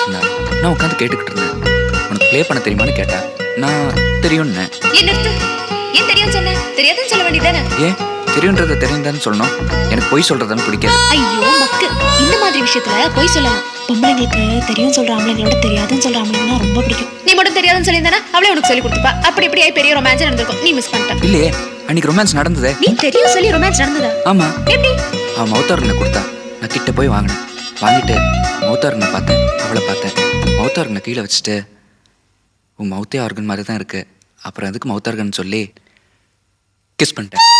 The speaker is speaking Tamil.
இருந்தா. நான் உட்காந்து கேட்டுக்கிட்டு இருந்தேன். உனக்கு ப்ளே பண்ண தெரியுமான்னு கேட்டா. நான் தெரியும்னு. ஏன் தெரியும் சொன்ன? தெரியாதுன்னு சொல்ல வேண்டியதானே? ஏன் தெரியுன்றத தெரியுதான்னு சொல்லணும்? எனக்கு பொய் சொல்றதுன்னு பிடிக்காது. ஐயோ மக்கு, இந்த மாதிரி விஷயத்துல பொய் சொல்லலாம். பொம்பளைங்களுக்கு தெரியும் சொல்ற ஆம்பளைங்களோட தெரியாதுன்னு சொல்ற ஆம்பளைங்கன்னா ரொம்ப பிடிக்கும். நீ மட்டும் தெரியாதுன்னு சொல்லியிருந்தானா அவளே உனக்கு சொல்லி கொடுத்துப்பா. அப்படி இப்படி பெரிய ரொமான்ஸ் நடந்திருக்கும். நீ மிஸ் பண்ணிட்ட. இல்லையே, அன்னைக்கு ரொமான்ஸ் நடந்ததே. நீ தெரியும் சொல்லி ரொமான்ஸ் நடந்ததா? ஆமா. எப்படி? அவன் மௌத்தாரனை கொடுத்தா. நான் கிட்ட போய் வாங்கினேன். வாங்கிட்டு மௌத்தாரனை பார்த்தேன், அவளை பார்த்தேன். மௌத்தாரனை கீழே வச்சுட்டு, உன் மௌத்தே ஆர்கன் மாதிரி தான் இருக்கு, அப்புறம் எதுக்கு மௌத்தார்கன் சொல்லி கிஸ் பண்ணிட்டேன்.